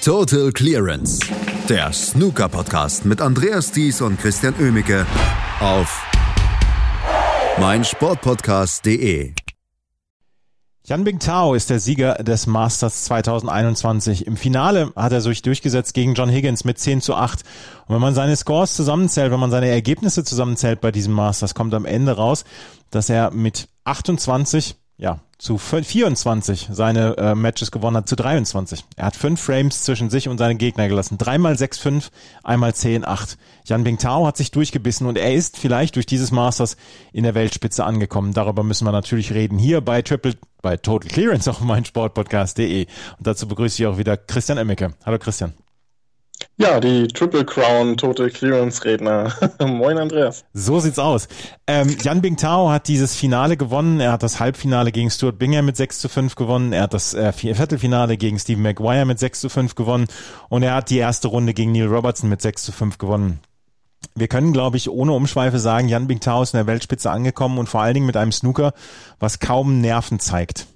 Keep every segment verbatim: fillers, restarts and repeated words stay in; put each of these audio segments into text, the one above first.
Total Clearance, der Snooker-Podcast mit Andreas Thies und Christian Oemicke auf meinsportpodcast punkt de. Yan Bingtao ist der Sieger des Masters zwanzig einundzwanzig. Im Finale hat er sich durchgesetzt gegen John Higgins mit zehn zu acht. Und wenn man seine Scores zusammenzählt, wenn man seine Ergebnisse zusammenzählt bei diesem Masters, kommt am Ende raus, dass er mit achtundzwanzig, ja, zu vierundzwanzig seine äh, Matches gewonnen hat, zu dreiundzwanzig. Er hat fünf Frames zwischen sich und seinen Gegner gelassen. Dreimal sechs fünf, einmal zehn acht. Yan Bingtao hat sich durchgebissen und er ist vielleicht durch dieses Masters in der Weltspitze angekommen. Darüber müssen wir natürlich reden. Hier bei Triple, bei Total Clearance auf meinsportpodcast punkt de. Und dazu begrüße ich auch wieder Christian Oemicke. Hallo Christian. Ja, die Triple Crown Total Clearance Redner. Moin Andreas. So sieht's aus. Ähm, Yan Bingtao hat dieses Finale gewonnen. Er hat das Halbfinale gegen Stuart Bingham mit sechs zu fünf gewonnen. Er hat das äh, Viertelfinale gegen Stephen Maguire mit sechs zu fünf gewonnen. Und er hat die erste Runde gegen Neil Robertson mit sechs zu fünf gewonnen. Wir können, glaube ich, ohne Umschweife sagen, Yan Bingtao ist in der Weltspitze angekommen und vor allen Dingen mit einem Snooker, was kaum Nerven zeigt.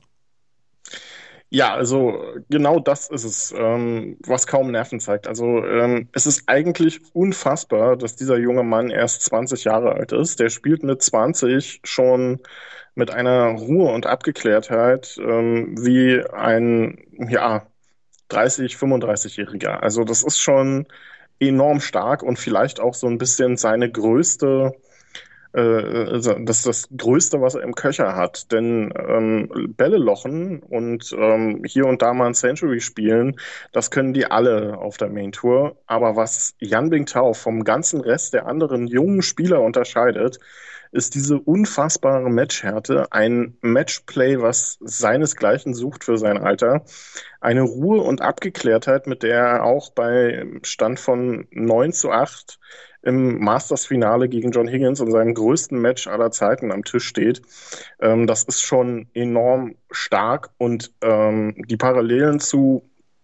Ja, also genau das ist es, ähm, was kaum Nerven zeigt. Also ähm, es ist eigentlich unfassbar, dass dieser junge Mann erst zwanzig Jahre alt ist. Der spielt mit zwanzig schon mit einer Ruhe und Abgeklärtheit ähm, wie ein ja dreißig-, fünfunddreißigjähriger. Also das ist schon enorm stark und vielleicht auch so ein bisschen seine größte Das ist das Größte, was er im Köcher hat, denn ähm, Bälle lochen und ähm, hier und da mal ein Century spielen, das können die alle auf der Main Tour. Aber was Yan Bingtao vom ganzen Rest der anderen jungen Spieler unterscheidet, ist diese unfassbare Matchhärte, ein Matchplay, was seinesgleichen sucht für sein Alter, eine Ruhe und Abgeklärtheit, mit der er auch bei Stand von neun zu acht im Masters-Finale gegen John Higgins in seinem größten Match aller Zeiten am Tisch steht. Ähm, das ist schon enorm stark und ähm, die Parallelen zu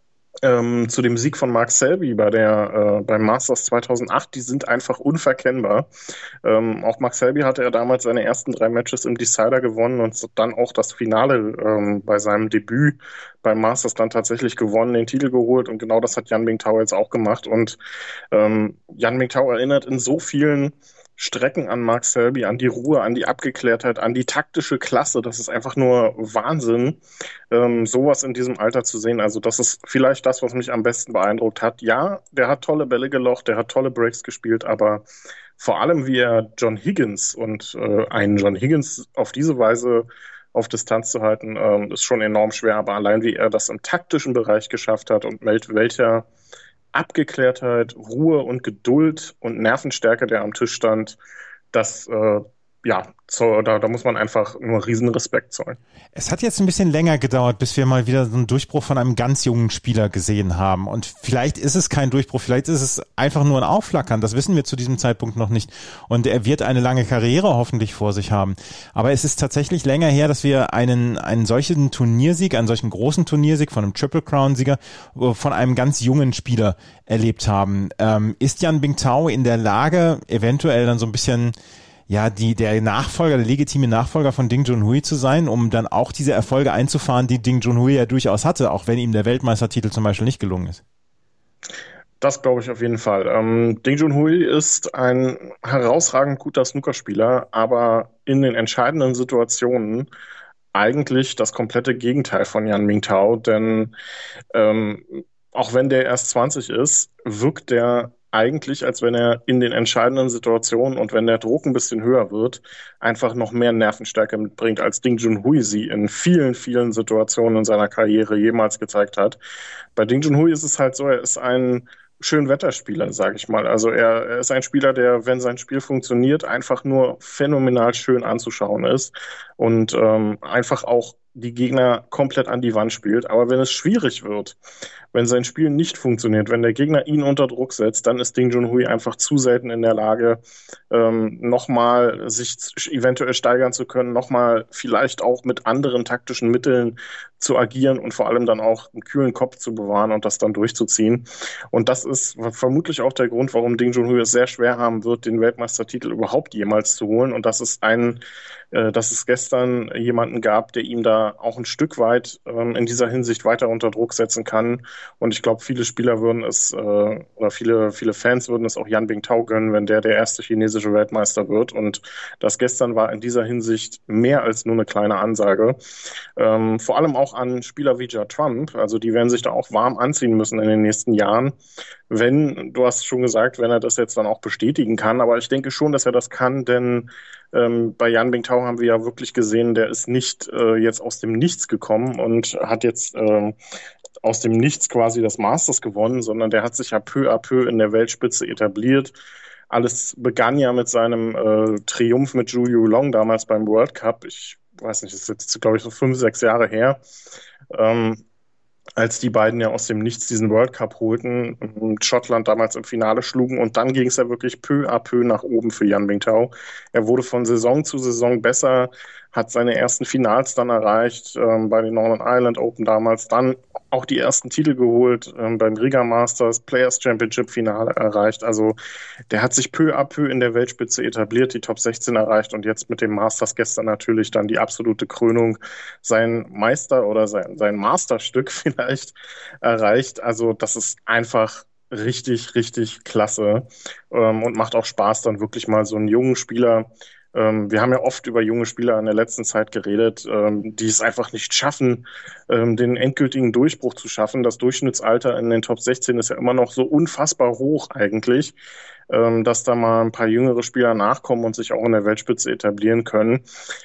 ähm, zu dem Sieg von Mark Selby bei der äh, beim Masters zweitausendacht, die sind einfach unverkennbar. Ähm, auch Mark Selby hatte ja damals seine ersten drei Matches im Decider gewonnen und dann auch das Finale ähm, bei seinem Debüt beim Masters dann tatsächlich gewonnen, den Titel geholt und genau das hat Yan Bingtao jetzt auch gemacht und ähm, Yan Bingtao erinnert in so vielen Strecken an Mark Selby, an die Ruhe, an die Abgeklärtheit, an die taktische Klasse. Das ist einfach nur Wahnsinn, ähm, sowas in diesem Alter zu sehen. Also das ist vielleicht das, was mich am besten beeindruckt hat. Ja, der hat tolle Bälle gelocht, der hat tolle Breaks gespielt, aber vor allem wie er John Higgins und äh, einen John Higgins auf diese Weise auf Distanz zu halten, ähm, ist schon enorm schwer. Aber allein wie er das im taktischen Bereich geschafft hat und mit welcher Abgeklärtheit, Ruhe und Geduld und Nervenstärke, der am Tisch stand, das, äh, ja, so, da, da muss man einfach nur riesen Respekt zollen. Es hat jetzt ein bisschen länger gedauert, bis wir mal wieder so einen Durchbruch von einem ganz jungen Spieler gesehen haben. Und vielleicht ist es kein Durchbruch, vielleicht ist es einfach nur ein Aufflackern. Das wissen wir zu diesem Zeitpunkt noch nicht. Und er wird eine lange Karriere hoffentlich vor sich haben. Aber es ist tatsächlich länger her, dass wir einen, einen solchen Turniersieg, einen solchen großen Turniersieg von einem Triple Crown-Sieger von einem ganz jungen Spieler erlebt haben. Ähm, ist Yan Bingtao in der Lage, eventuell dann so ein bisschen ja, die, der Nachfolger, der legitime Nachfolger von Ding Junhui zu sein, um dann auch diese Erfolge einzufahren, die Ding Junhui ja durchaus hatte, auch wenn ihm der Weltmeistertitel zum Beispiel nicht gelungen ist? Das glaube ich auf jeden Fall. Ähm, Ding Junhui ist ein herausragend guter Snookerspieler, aber in den entscheidenden Situationen eigentlich das komplette Gegenteil von Yan Bingtao, denn ähm, auch wenn der erst zwanzig ist, wirkt der eigentlich, als wenn er in den entscheidenden Situationen und wenn der Druck ein bisschen höher wird, einfach noch mehr Nervenstärke mitbringt, als Ding Junhui sie in vielen, vielen Situationen in seiner Karriere jemals gezeigt hat. Bei Ding Junhui ist es halt so, er ist ein Schönwetterspieler, sage ich mal. Also er, er ist ein Spieler, der, wenn sein Spiel funktioniert, einfach nur phänomenal schön anzuschauen ist und ähm, einfach auch die Gegner komplett an die Wand spielt. Aber wenn es schwierig wird, wenn sein Spiel nicht funktioniert, wenn der Gegner ihn unter Druck setzt, dann ist Ding Junhui einfach zu selten in der Lage, ähm, nochmal sich eventuell steigern zu können, nochmal vielleicht auch mit anderen taktischen Mitteln zu agieren und vor allem dann auch einen kühlen Kopf zu bewahren und das dann durchzuziehen. Und das ist vermutlich auch der Grund, warum Ding Junhui es sehr schwer haben wird, den Weltmeistertitel überhaupt jemals zu holen. Und das ist ein, äh, dass es gestern jemanden gab, der ihm da er auch ein Stück weit ähm, in dieser Hinsicht weiter unter Druck setzen kann. Und ich glaube, viele Spieler würden es, äh, oder viele, viele Fans würden es auch Yan Bingtao gönnen, wenn der der erste chinesische Weltmeister wird. Und das gestern war in dieser Hinsicht mehr als nur eine kleine Ansage. Ähm, vor allem auch an Spieler wie Ja Trump. Also die werden sich da auch warm anziehen müssen in den nächsten Jahren. Wenn, du hast schon gesagt, wenn er das jetzt dann auch bestätigen kann. Aber ich denke schon, dass er das kann, denn ähm, bei Yan Bingtao haben wir ja wirklich gesehen, der ist nicht äh, jetzt aus dem Nichts gekommen und hat jetzt äh, aus dem Nichts quasi das Masters gewonnen, sondern der hat sich ja peu à peu in der Weltspitze etabliert. Alles begann ja mit seinem äh, Triumph mit Zhu Yulong damals beim World Cup. Ich weiß nicht, das ist jetzt, glaube ich, so fünf, sechs Jahre her. Ähm, als die beiden ja aus dem Nichts diesen World Cup holten und Schottland damals im Finale schlugen. Und dann ging es ja wirklich peu à peu nach oben für Yan Bingtao. Er wurde von Saison zu Saison besser, hat seine ersten Finals dann erreicht, ähm, bei den Northern Ireland Open damals, dann auch die ersten Titel geholt, ähm, beim Riga Masters, Players Championship Finale erreicht. Also der hat sich peu à peu in der Weltspitze etabliert, die Top sechzehn erreicht und jetzt mit dem Masters gestern natürlich dann die absolute Krönung, sein Meister oder sein, sein Masterstück vielleicht erreicht. Also das ist einfach richtig, richtig klasse ähm, und macht auch Spaß, dann wirklich mal so einen jungen Spieler. Ähm, wir haben ja oft über junge Spieler in der letzten Zeit geredet, ähm, die es einfach nicht schaffen, ähm, den endgültigen Durchbruch zu schaffen. Das Durchschnittsalter in den Top sechzehn ist ja immer noch so unfassbar hoch eigentlich, ähm, dass da mal ein paar jüngere Spieler nachkommen und sich auch in der Weltspitze etablieren können.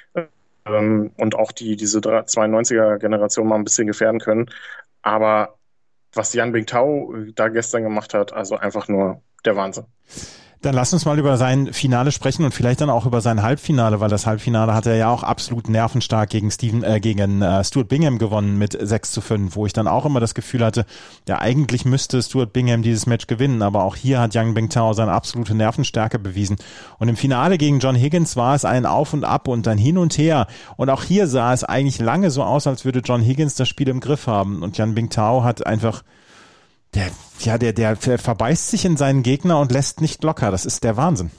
Ähm, und auch die diese zweiundneunziger-Generation mal ein bisschen gefährden können. Aber was Yan Bingtao da gestern gemacht hat, also einfach nur der Wahnsinn. Dann lass uns mal über sein Finale sprechen und vielleicht dann auch über sein Halbfinale, weil das Halbfinale hat er ja auch absolut nervenstark gegen Steven, äh, gegen äh, Stuart Bingham gewonnen mit sechs zu fünf, wo ich dann auch immer das Gefühl hatte, ja, eigentlich müsste Stuart Bingham dieses Match gewinnen, aber auch hier hat Yan Bingtao seine absolute Nervenstärke bewiesen. Und im Finale gegen John Higgins war es ein Auf und Ab und ein Hin und Her. Und auch hier sah es eigentlich lange so aus, als würde John Higgins das Spiel im Griff haben. Und Yan Bingtao hat einfach Der, ja, der, der, der verbeißt sich in seinen Gegner und lässt nicht locker. Das ist der Wahnsinn.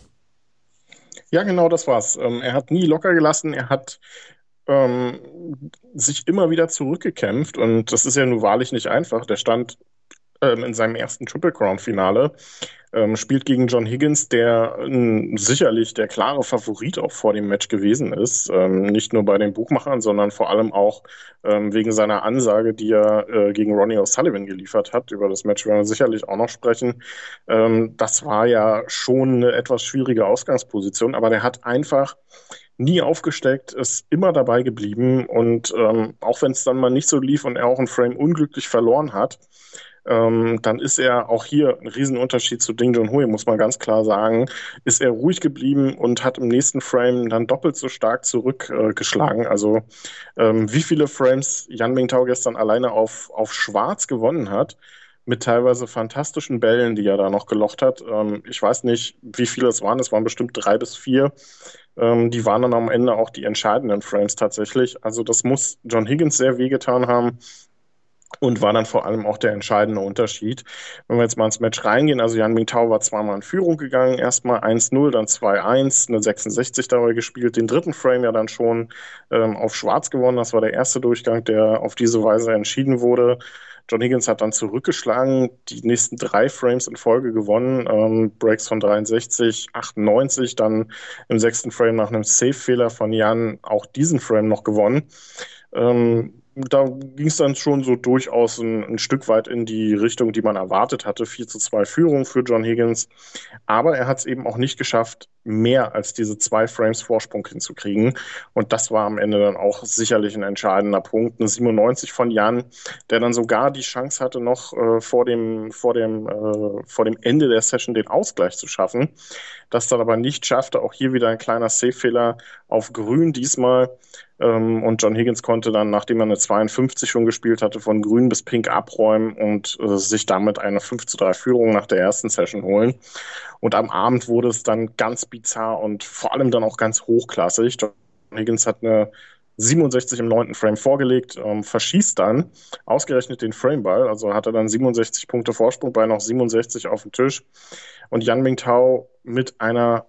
Ja, genau, das war's. Ähm, er hat nie locker gelassen. Er hat ähm, sich immer wieder zurückgekämpft und das ist ja nun wahrlich nicht einfach. Der stand ähm, in seinem ersten Triple Crown Finale, ähm, spielt gegen John Higgins, der ähm, sicherlich der klare Favorit auch vor dem Match gewesen ist. Ähm, nicht nur bei den Buchmachern, sondern vor allem auch ähm, wegen seiner Ansage, die er äh, gegen Ronnie O'Sullivan geliefert hat. Über das Match werden wir sicherlich auch noch sprechen. Ähm, das war ja schon eine etwas schwierige Ausgangsposition, aber der hat einfach nie aufgesteckt, ist immer dabei geblieben und ähm, auch wenn es dann mal nicht so lief und er auch ein Frame unglücklich verloren hat, Ähm, dann ist er auch hier ein Riesenunterschied zu Ding Junhui, muss man ganz klar sagen, ist er ruhig geblieben und hat im nächsten Frame dann doppelt so stark zurückgeschlagen. Äh, also ähm, wie viele Frames Yan Bingtao gestern alleine auf, auf Schwarz gewonnen hat, mit teilweise fantastischen Bällen, die er da noch gelocht hat. Ähm, ich weiß nicht, wie viele es waren, es waren bestimmt drei bis vier. Ähm, die waren dann am Ende auch die entscheidenden Frames tatsächlich. Also das muss John Higgins sehr wehgetan haben. Und war dann vor allem auch der entscheidende Unterschied. Wenn wir jetzt mal ins Match reingehen, also Yan Bingtao war zweimal in Führung gegangen, erstmal eins null, dann zwei eins, eine sechsundsechzig dabei gespielt, den dritten Frame ja dann schon ähm, auf Schwarz gewonnen. Das war der erste Durchgang, der auf diese Weise entschieden wurde. John Higgins hat dann zurückgeschlagen, die nächsten drei Frames in Folge gewonnen, ähm, Breaks von dreiundsechzig, achtundneunzig, dann im sechsten Frame nach einem Save-Fehler von Yan auch diesen Frame noch gewonnen. Ähm, Da ging es dann schon so durchaus ein, ein Stück weit in die Richtung, die man erwartet hatte. vier zu zwei Führung für John Higgins. Aber er hat es eben auch nicht geschafft, mehr als diese zwei Frames Vorsprung hinzukriegen. Und das war am Ende dann auch sicherlich ein entscheidender Punkt. Eine siebenundneunzig von Yan, der dann sogar die Chance hatte, noch äh, vor dem, vor dem, äh, vor dem Ende der Session den Ausgleich zu schaffen. Das dann aber nicht schaffte. Auch hier wieder ein kleiner Save-Fehler auf Grün diesmal. Und John Higgins konnte dann, nachdem er eine zweiundfünfzig schon gespielt hatte, von Grün bis Pink abräumen und äh, sich damit eine fünf zu drei Führung nach der ersten Session holen. Und am Abend wurde es dann ganz bizarr und vor allem dann auch ganz hochklassig. John Higgins hat eine siebenundsechzig im neunten Frame vorgelegt, ähm, verschießt dann ausgerechnet den Frameball, also hatte dann siebenundsechzig Punkte Vorsprung bei noch siebenundsechzig auf dem Tisch. Und Yan Bingtao mit einer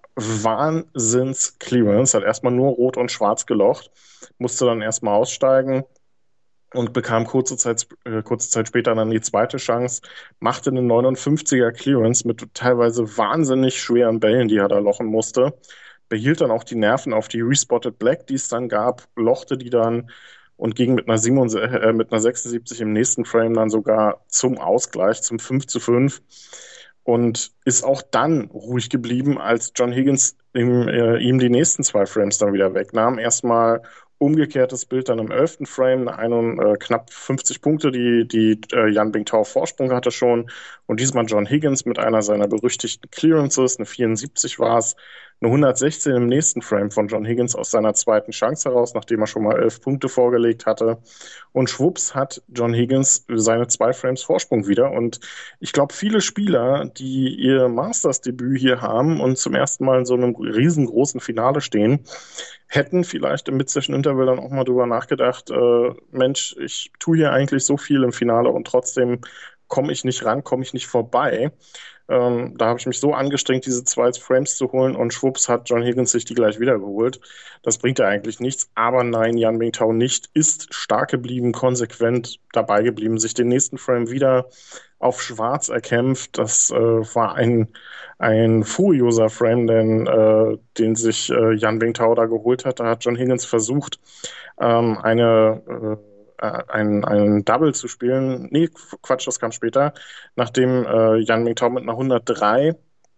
Wahnsinns-Clearance hat erstmal nur Rot und Schwarz gelocht, musste dann erstmal aussteigen und bekam kurze Zeit, äh, kurze Zeit später dann die zweite Chance, machte eine neunundfünfziger Clearance mit teilweise wahnsinnig schweren Bällen, die er da lochen musste, behielt dann auch die Nerven auf die Respotted Black, die es dann gab, lochte die dann und ging mit einer, siebenundsiebzig, äh, mit einer sechsundsiebzig im nächsten Frame dann sogar zum Ausgleich, zum fünf zu fünf und ist auch dann ruhig geblieben, als John Higgins ihm, äh, ihm die nächsten zwei Frames dann wieder wegnahm. Erstmal umgekehrtes Bild dann im elften Frame, einen, äh, knapp fünfzig Punkte, die, die äh, Yan Bingtao Vorsprung hatte schon. Und diesmal John Higgins mit einer seiner berüchtigten Clearances, eine vierundsiebzig war es, eine hundertsechzehn im nächsten Frame von John Higgins aus seiner zweiten Chance heraus, nachdem er schon mal elf Punkte vorgelegt hatte. Und schwupps hat John Higgins seine zwei Frames Vorsprung wieder. Und ich glaube, viele Spieler, die ihr Masters-Debüt hier haben und zum ersten Mal in so einem riesengroßen Finale stehen, hätten vielleicht im Mid-Session-Interval dann auch mal drüber nachgedacht, äh, Mensch, ich tue hier eigentlich so viel im Finale und trotzdem komme ich nicht ran, komme ich nicht vorbei. Ähm, da habe ich mich so angestrengt, diese zwei Frames zu holen und schwupps hat John Higgins sich die gleich wieder geholt. Das bringt ja eigentlich nichts. Aber nein, Yan Bingtao nicht, ist stark geblieben, konsequent dabei geblieben, sich den nächsten Frame wieder auf Schwarz erkämpft. Das äh, war ein, ein furioser Frame, denn, äh, den sich äh, Yan Bingtao da geholt hat. Da hat John Higgins versucht, ähm, eine äh, Ein, ein Double zu spielen. Nee, Quatsch, das kam später. Nachdem äh, Yan Bingtao mit einer hundertdrei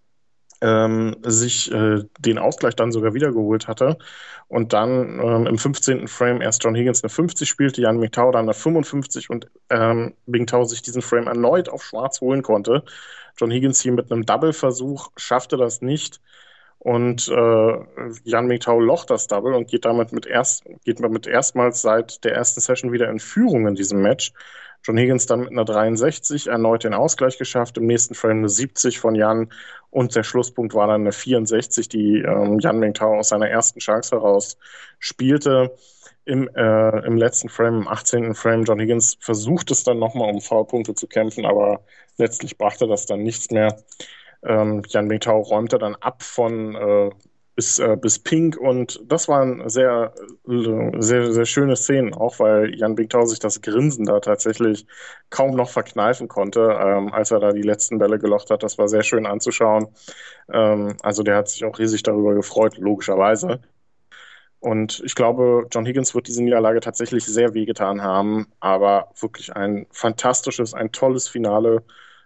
ähm, sich äh, den Ausgleich dann sogar wiedergeholt hatte und dann ähm, im fünfzehnten Frame erst John Higgins eine fünfzig spielte, Yan Bingtao dann eine fünfundfünfzig und ähm, Bingtao sich diesen Frame erneut auf Schwarz holen konnte. John Higgins hier mit einem Double-Versuch schaffte das nicht. Und äh, Yan Bingtao locht das Double und geht damit mit erst geht mit erstmals seit der ersten Session wieder in Führung in diesem Match. John Higgins dann mit einer dreiundsechzig erneut den Ausgleich geschafft, im nächsten Frame eine siebzig von Yan und der Schlusspunkt war dann eine vierundsechzig, die ähm, Yan Bingtao aus seiner ersten Chance heraus spielte. Im, äh, im letzten Frame, im achtzehnten Frame, John Higgins versucht es dann nochmal um Foulpunkte zu kämpfen, aber letztlich brachte das dann nichts mehr. Ähm, Yan Bingtao räumte dann ab von äh, bis, äh, bis Pink und das waren sehr, sehr, sehr schöne Szenen, auch weil Yan Bingtao sich das Grinsen da tatsächlich kaum noch verkneifen konnte, ähm, als er da die letzten Bälle gelocht hat. Das war sehr schön anzuschauen. Ähm, also der hat sich auch riesig darüber gefreut, logischerweise. Und ich glaube, John Higgins wird diese Niederlage tatsächlich sehr wehgetan haben, aber wirklich ein fantastisches, ein tolles Finale.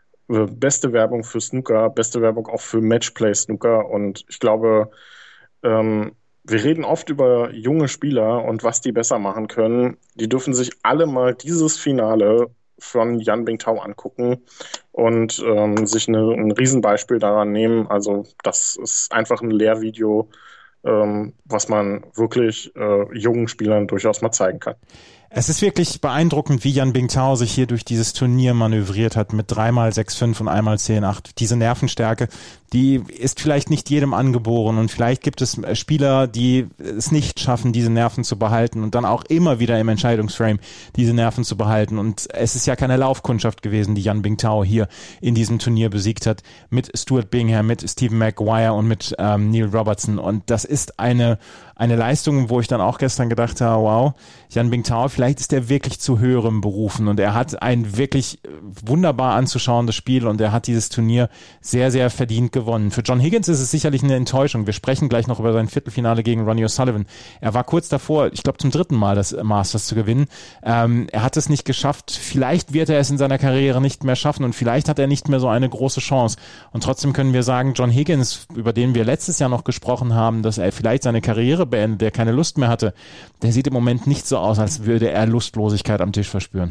Beste Werbung für Snooker, beste Werbung auch für Matchplay Snooker und ich glaube, ähm, wir reden oft über junge Spieler und was die besser machen können. Die dürfen sich alle mal dieses Finale von Yan Bingtao angucken und ähm, sich eine, ein Riesenbeispiel daran nehmen. Also das ist einfach ein Lehrvideo, ähm, was man wirklich äh, jungen Spielern durchaus mal zeigen kann. Es ist wirklich beeindruckend, wie Yan Bingtao sich hier durch dieses Turnier manövriert hat mit dreimal sechs fünf und einmal zehn acht. Diese Nervenstärke, die ist vielleicht nicht jedem angeboren und vielleicht gibt es Spieler, die es nicht schaffen, diese Nerven zu behalten und dann auch immer wieder im Entscheidungsframe diese Nerven zu behalten. Und es ist ja keine Laufkundschaft gewesen, die Yan Bingtao hier in diesem Turnier besiegt hat mit Stuart Bingham, mit Stephen Maguire und mit ähm, Neil Robertson. Und das ist eine eine Leistung, wo ich dann auch gestern gedacht habe, wow, Yan Bingtao, vielleicht ist er wirklich zu höherem berufen und er hat ein wirklich wunderbar anzuschauendes Spiel und er hat dieses Turnier sehr, sehr verdient gewonnen. Für John Higgins ist es sicherlich eine Enttäuschung. Wir sprechen gleich noch über sein Viertelfinale gegen Ronnie O'Sullivan. Er war kurz davor, ich glaube zum dritten Mal das Masters zu gewinnen. Ähm, er hat es nicht geschafft. Vielleicht wird er es in seiner Karriere nicht mehr schaffen und vielleicht hat er nicht mehr so eine große Chance. Und trotzdem können wir sagen, John Higgins, über den wir letztes Jahr noch gesprochen haben, dass er vielleicht seine Karriere beendet, der keine Lust mehr hatte, der sieht im Moment nicht so aus, als würde er Lustlosigkeit am Tisch verspüren.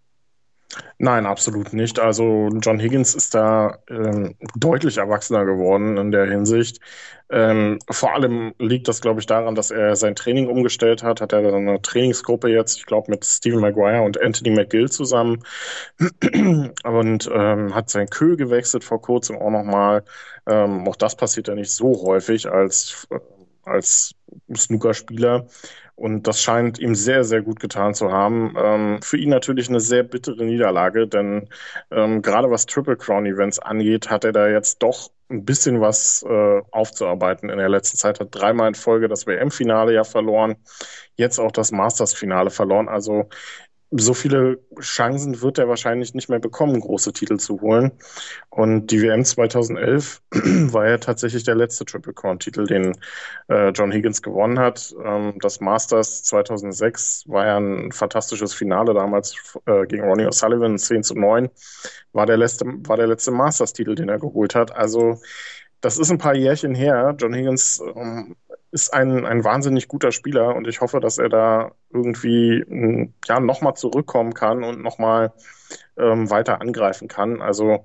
Nein, absolut nicht. Also John Higgins ist da ähm, deutlich erwachsener geworden in der Hinsicht. Ähm, vor allem liegt das, glaube ich, daran, dass er sein Training umgestellt hat. Hat er eine Trainingsgruppe jetzt, ich glaube, mit Stephen Maguire und Anthony McGill zusammen und ähm, hat sein Queue gewechselt vor kurzem auch nochmal. Ähm, auch das passiert ja nicht so häufig als, als Snookerspieler. Und das scheint ihm sehr, sehr gut getan zu haben. Ähm, für ihn natürlich eine sehr bittere Niederlage, denn ähm, gerade was Triple Crown Events angeht, hat er da jetzt doch ein bisschen was äh, aufzuarbeiten in der letzten Zeit. Hat dreimal in Folge das W M-Finale ja verloren, jetzt auch das Masters-Finale verloren. Also so viele Chancen wird er wahrscheinlich nicht mehr bekommen, große Titel zu holen. Und die W M zweitausendelf war ja tatsächlich der letzte Triple Crown-Titel, den äh, John Higgins gewonnen hat. Ähm, das Masters zweitausendsechs war ja ein fantastisches Finale damals äh, gegen Ronnie O'Sullivan, zehn zu neun. War der letzte, war der letzte Masters-Titel, den er geholt hat. Also das ist ein paar Jährchen her. John Higgins ähm, ist ein, ein wahnsinnig guter Spieler und ich hoffe, dass er da irgendwie m, ja, nochmal zurückkommen kann und nochmal ähm, weiter angreifen kann. Also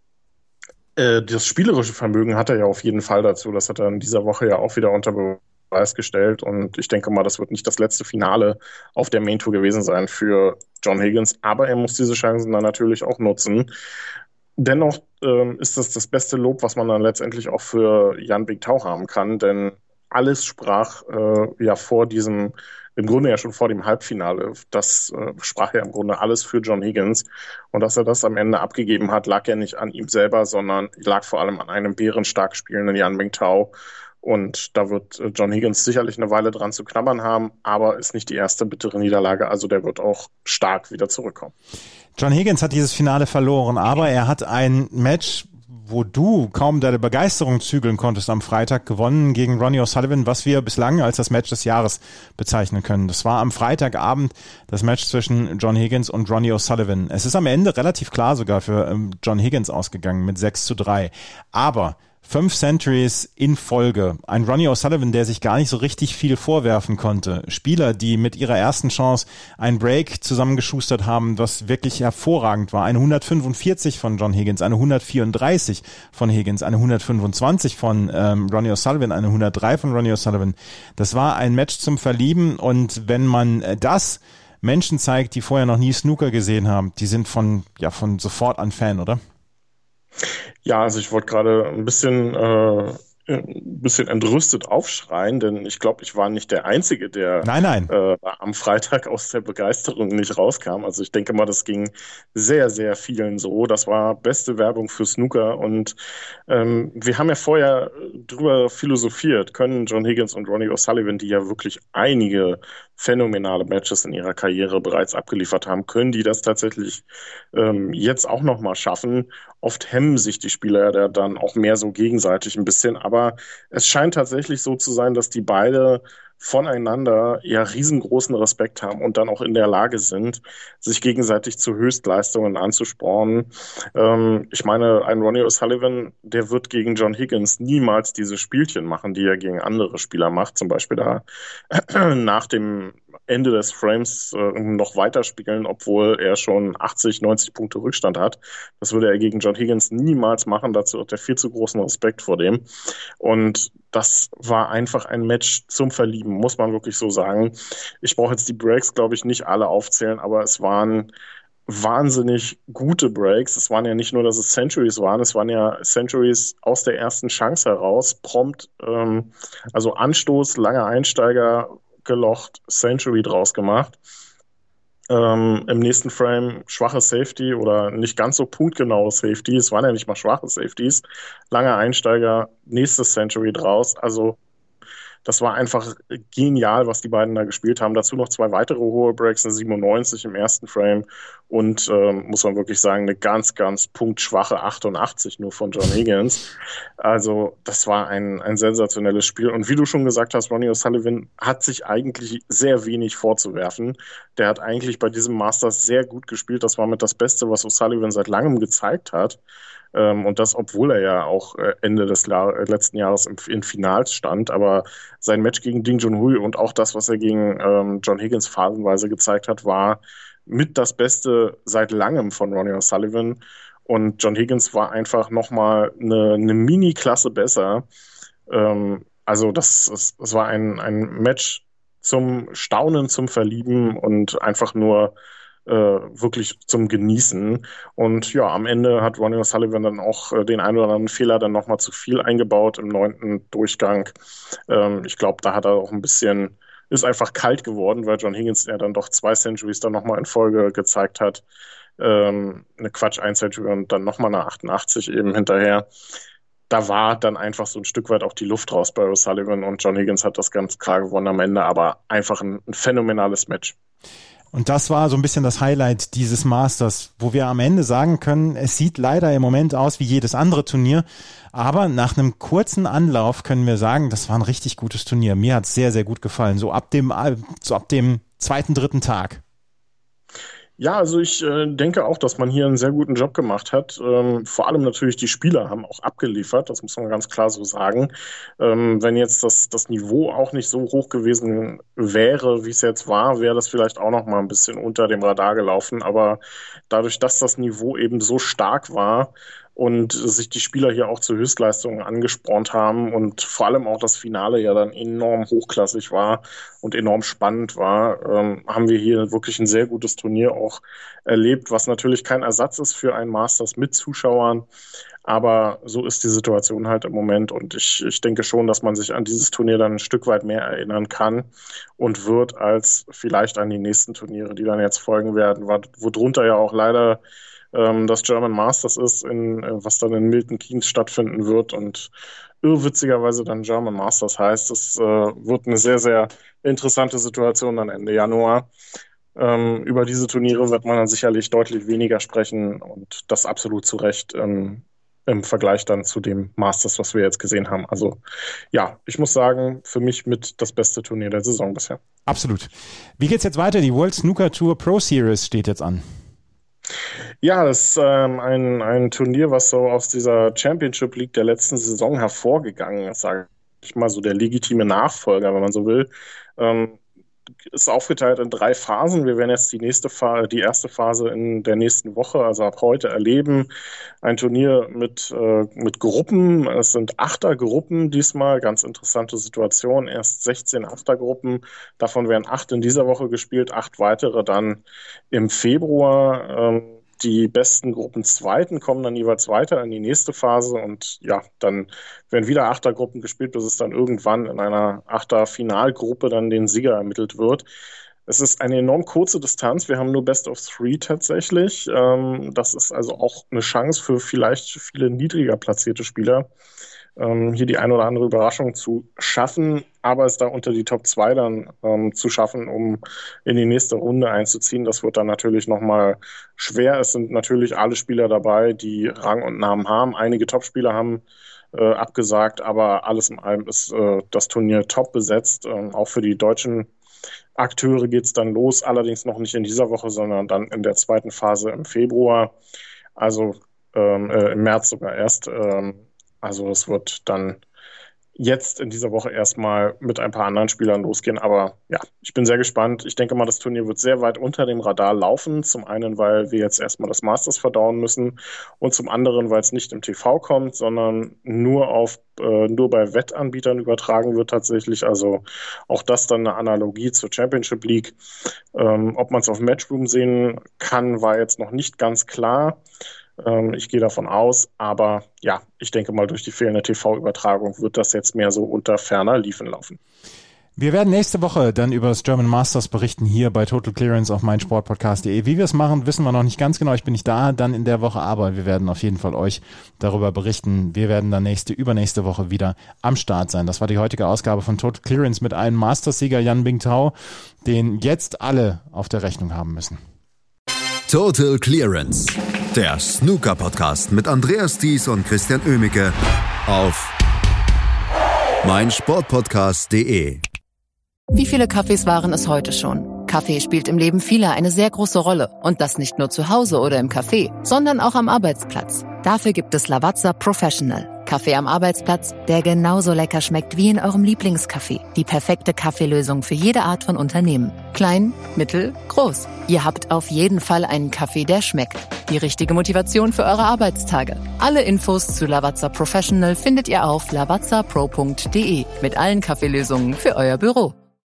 äh, das spielerische Vermögen hat er ja auf jeden Fall dazu. Das hat er in dieser Woche ja auch wieder unter Beweis gestellt und ich denke mal, das wird nicht das letzte Finale auf der Main Tour gewesen sein für John Higgins, aber er muss diese Chancen dann natürlich auch nutzen. Dennoch ähm, ist das das beste Lob, was man dann letztendlich auch für Jan Bingtao haben kann, denn alles sprach äh, ja vor diesem, im Grunde ja schon vor dem Halbfinale, das äh, sprach ja im Grunde alles für John Higgins. Und dass er das am Ende abgegeben hat, lag ja nicht an ihm selber, sondern lag vor allem an einem bärenstark spielenden Jan Bingtao. Und da wird äh, John Higgins sicherlich eine Weile dran zu knabbern haben, aber ist nicht die erste bittere Niederlage, also der wird auch stark wieder zurückkommen. John Higgins hat dieses Finale verloren, aber er hat ein Match, wo du kaum deine Begeisterung zügeln konntest, am Freitag gewonnen gegen Ronnie O'Sullivan, was wir bislang als das Match des Jahres bezeichnen können. Das war am Freitagabend das Match zwischen John Higgins und Ronnie O'Sullivan. Es ist am Ende relativ klar sogar für ähm, John Higgins ausgegangen mit sechs zu drei. Aber fünf Centuries in Folge. Ein Ronnie O'Sullivan, der sich gar nicht so richtig viel vorwerfen konnte. Spieler, die mit ihrer ersten Chance einen Break zusammengeschustert haben, was wirklich hervorragend war. Eine hundertfünfundvierzig von John Higgins, eine hundertvierunddreißig von Higgins, eine hundertfünfundzwanzig von ähm, Ronnie O'Sullivan, eine hundertdrei von Ronnie O'Sullivan. Das war ein Match zum Verlieben und wenn man das Menschen zeigt, die vorher noch nie Snooker gesehen haben, die sind von, ja, von sofort an Fan, oder? Ja, also ich wollte gerade ein bisschen, äh, ein bisschen entrüstet aufschreien, denn ich glaube, ich war nicht der Einzige, der nein, nein. Äh, am Freitag aus der Begeisterung nicht rauskam. Also ich denke mal, das ging sehr, sehr vielen so. Das war beste Werbung für Snooker und ähm, wir haben ja vorher drüber philosophiert, können John Higgins und Ronnie O'Sullivan, die ja wirklich einige phänomenale Matches in ihrer Karriere bereits abgeliefert haben, können die das tatsächlich ähm, jetzt auch nochmal schaffen. Oft hemmen sich die Spieler ja dann auch mehr so gegenseitig ein bisschen, aber es scheint tatsächlich so zu sein, dass die beide voneinander ja riesengroßen Respekt haben und dann auch in der Lage sind, sich gegenseitig zu Höchstleistungen anzuspornen. Ähm, ich meine, ein Ronnie O'Sullivan, der wird gegen John Higgins niemals diese Spielchen machen, die er gegen andere Spieler macht, zum Beispiel da nach dem Ende des Frames äh, noch weiterspielen, obwohl er schon achtzig, neunzig Punkte Rückstand hat. Das würde er gegen John Higgins niemals machen. Dazu hat er viel zu großen Respekt vor dem. Und das war einfach ein Match zum Verlieben, muss man wirklich so sagen. Ich brauche jetzt die Breaks, glaube ich, nicht alle aufzählen, aber es waren wahnsinnig gute Breaks. Es waren ja nicht nur, dass es Centuries waren, es waren ja Centuries aus der ersten Chance heraus, prompt, ähm, also Anstoß, langer Einsteiger, gelocht, Century draus gemacht. Ähm, im nächsten Frame schwache Safety oder nicht ganz so punktgenaue Safety. Es waren ja nicht mal schwache Safeties. Langer Einsteiger, nächstes Century draus. Also das war einfach genial, was die beiden da gespielt haben. Dazu noch zwei weitere hohe Breaks, eine siebenundneunzig im ersten Frame und ähm, muss man wirklich sagen, eine ganz, ganz punktschwache achtundachtzig nur von John Higgins. Also das war ein, ein sensationelles Spiel. Und wie du schon gesagt hast, Ronnie O'Sullivan hat sich eigentlich sehr wenig vorzuwerfen. Der hat eigentlich bei diesem Masters sehr gut gespielt. Das war mit das Beste, was O'Sullivan seit langem gezeigt hat. Und das, obwohl er ja auch Ende des letzten Jahres in Finals stand. Aber sein Match gegen Ding Junhui und auch das, was er gegen ähm, John Higgins phasenweise gezeigt hat, war mit das Beste seit langem von Ronnie O'Sullivan. Und John Higgins war einfach nochmal eine, eine Mini-Klasse besser. Ähm, also das, das, das war ein, ein Match zum Staunen, zum Verlieben und einfach nur Äh, wirklich zum Genießen. Und ja, am Ende hat Ronnie O'Sullivan dann auch äh, den einen oder anderen Fehler dann nochmal zu viel eingebaut im neunten Durchgang. Ähm, ich glaube, da hat er auch ein bisschen ist einfach kalt geworden, weil John Higgins ja dann doch zwei Centuries dann nochmal in Folge gezeigt hat. Ähm, eine Quatsch, ein Century und dann nochmal eine achtundachtzig eben hinterher. Da war dann einfach so ein Stück weit auch die Luft raus bei O'Sullivan und John Higgins hat das ganz klar gewonnen am Ende, aber einfach ein, ein phänomenales Match. Und das war so ein bisschen das Highlight dieses Masters, wo wir am Ende sagen können, es sieht leider im Moment aus wie jedes andere Turnier, aber nach einem kurzen Anlauf können wir sagen, das war ein richtig gutes Turnier. Mir hat es sehr, sehr gut gefallen, so ab dem, so ab dem zweiten, dritten Tag. Ja, also ich äh, denke auch, dass man hier einen sehr guten Job gemacht hat. Ähm, vor allem natürlich die Spieler haben auch abgeliefert, das muss man ganz klar so sagen. Ähm, wenn jetzt das, das Niveau auch nicht so hoch gewesen wäre, wie es jetzt war, wäre das vielleicht auch noch mal ein bisschen unter dem Radar gelaufen. Aber dadurch, dass das Niveau eben so stark war, und sich die Spieler hier auch zu Höchstleistungen angespornt haben und vor allem auch das Finale ja dann enorm hochklassig war und enorm spannend war, ähm, haben wir hier wirklich ein sehr gutes Turnier auch erlebt, was natürlich kein Ersatz ist für ein Masters mit Zuschauern, aber so ist die Situation halt im Moment und ich, ich denke schon, dass man sich an dieses Turnier dann ein Stück weit mehr erinnern kann und wird als vielleicht an die nächsten Turniere, die dann jetzt folgen werden, wo drunter ja auch leider das German Masters ist, in, was dann in Milton Keynes stattfinden wird und irrwitzigerweise dann German Masters heißt. Es äh, wird eine sehr, sehr interessante Situation dann Ende Januar. Ähm, über diese Turniere wird man dann sicherlich deutlich weniger sprechen und das absolut zu Recht ähm, im Vergleich dann zu dem Masters, was wir jetzt gesehen haben. Also ja, ich muss sagen, für mich mit das beste Turnier der Saison bisher. Absolut. Wie geht's jetzt weiter? Die World Snooker Tour Pro Series steht jetzt an. Ja, das ist ähm, ein, ein Turnier, was so aus dieser Championship League der letzten Saison hervorgegangen ist, sage ich mal, so der legitime Nachfolger, wenn man so will. Ähm, ist aufgeteilt in drei Phasen. Wir werden jetzt die nächste Phase, die erste Phase in der nächsten Woche, also ab heute erleben. Ein Turnier mit, äh, mit Gruppen. Es sind Achtergruppen diesmal. Ganz interessante Situation. Erst sechzehn Achtergruppen. Davon werden acht in dieser Woche gespielt, acht weitere dann im Februar. Ähm, Die besten Gruppenzweiten kommen dann jeweils weiter in die nächste Phase und ja, dann werden wieder Achtergruppen gespielt, bis es dann irgendwann in einer Achter-Finalgruppe dann den Sieger ermittelt wird. Es ist eine enorm kurze Distanz. Wir haben nur Best of Three tatsächlich. Das ist also auch eine Chance für vielleicht viele niedriger platzierte Spieler, hier die ein oder andere Überraschung zu schaffen, aber es da unter die Top zwei dann ähm, zu schaffen, um in die nächste Runde einzuziehen, das wird dann natürlich nochmal schwer. Es sind natürlich alle Spieler dabei, die Rang und Namen haben. Einige Topspieler haben äh, abgesagt, aber alles in allem ist äh, das Turnier top besetzt. Ähm, auch für die deutschen Akteure geht es dann los, allerdings noch nicht in dieser Woche, sondern dann in der zweiten Phase im Februar, also ähm, äh, im März sogar erst. Ähm, Also es wird dann jetzt in dieser Woche erstmal mit ein paar anderen Spielern losgehen. Aber ja, ich bin sehr gespannt. Ich denke mal, das Turnier wird sehr weit unter dem Radar laufen. Zum einen, weil wir jetzt erstmal das Masters verdauen müssen und zum anderen, weil es nicht im T V kommt, sondern nur auf äh, nur bei Wettanbietern übertragen wird tatsächlich. Also auch das dann eine Analogie zur Championship League. Ähm, ob man es auf Matchroom sehen kann, war jetzt noch nicht ganz klar. Ich gehe davon aus, aber ja, ich denke mal, durch die fehlende T V-Übertragung wird das jetzt mehr so unter ferner Liefen laufen. Wir werden nächste Woche dann über das German Masters berichten hier bei Total Clearance auf meinsportpodcast punkt de. Wie wir es machen, wissen wir noch nicht ganz genau. Ich bin nicht da dann in der Woche, aber wir werden auf jeden Fall euch darüber berichten. Wir werden dann nächste, übernächste Woche wieder am Start sein. Das war die heutige Ausgabe von Total Clearance mit einem Masters-Sieger Yan Bingtao, den jetzt alle auf der Rechnung haben müssen. Total Clearance, der Snooker-Podcast mit Andreas Thies und Christian Oemicke auf meinsportpodcast punkt de. Wie viele Kaffees waren es heute schon? Kaffee spielt im Leben vieler eine sehr große Rolle. Und das nicht nur zu Hause oder im Café, sondern auch am Arbeitsplatz. Dafür gibt es Lavazza Professional. Kaffee am Arbeitsplatz, der genauso lecker schmeckt wie in eurem Lieblingscafé. Die perfekte Kaffeelösung für jede Art von Unternehmen. Klein, mittel, groß. Ihr habt auf jeden Fall einen Kaffee, der schmeckt. Die richtige Motivation für eure Arbeitstage. Alle Infos zu Lavazza Professional findet ihr auf lavazza pro punkt de mit allen Kaffeelösungen für euer Büro.